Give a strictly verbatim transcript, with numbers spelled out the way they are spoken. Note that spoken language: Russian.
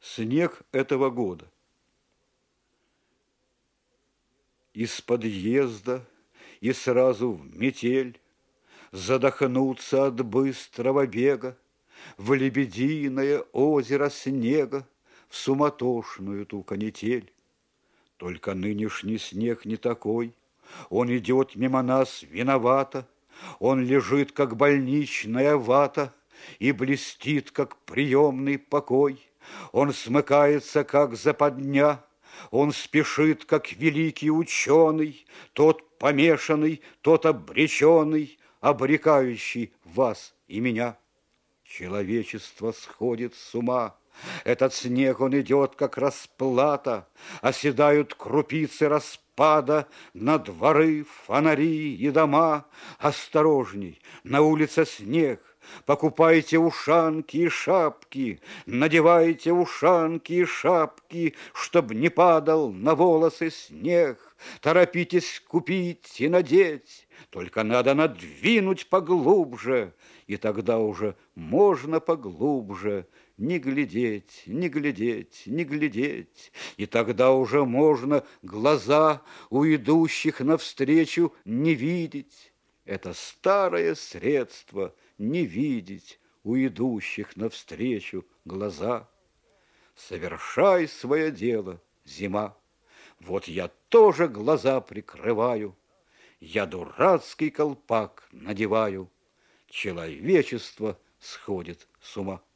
Снег этого года. Из подъезда и сразу в метель, задохнуться от быстрого бега в лебединое озеро снега, в суматошную ту канитель. Только нынешний снег не такой, он идет мимо нас виновато, он лежит, как больничная вата, и блестит, как приемный покой. Он смыкается, как западня, он спешит, как великий ученый, тот помешанный, тот обреченный, обрекающий вас и меня. Человечество сходит с ума. Этот снег, он идет, как расплата, оседают крупицы распада на дворы, фонари и дома. Осторожней, на улице снег, покупайте ушанки и шапки, надевайте ушанки и шапки, чтоб не падал на волосы снег. Торопитесь купить и надеть, только надо надвинуть поглубже, и тогда уже можно поглубже не глядеть, не глядеть, не глядеть, и тогда уже можно глаза у идущих навстречу не видеть. Это старое средство не видеть у идущих навстречу глаза. Совершай свое дело, зима. Вот я тоже глаза прикрываю, я дурацкий колпак надеваю. Человечество сходит с ума.